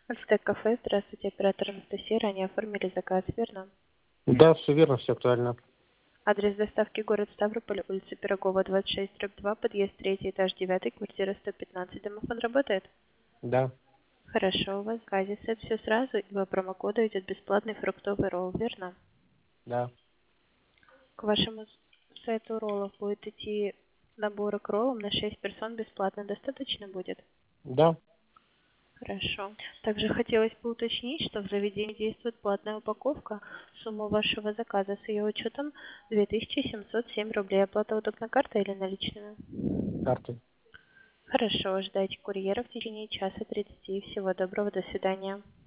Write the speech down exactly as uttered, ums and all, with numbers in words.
Альстек кафе, здравствуйте, оператор Анастасия, ранее оформили заказ, верно? Да, все верно, все актуально. Адрес доставки город Ставрополь, улица Пирогова, двадцать шесть, дробь два, подъезд третий, этаж девятый, квартира сто пятнадцать. Домофон работает? Да, Хорошо, у вас в заказе сет все сразу, и по промокоду идет бесплатный фруктовый ролл, верно? да, К вашему сету роллов будет идти наборы к роллам на шесть персон бесплатно, достаточно будет? да. Хорошо. Также хотелось бы уточнить, что в заведении действует платная упаковка. Сумма вашего заказа с ее учетом две тысячи семьсот семь рублей. Оплата удобна картой или наличными? Карты. Хорошо. Ждайте курьера в течение часа тридцати. Всего доброго. До свидания.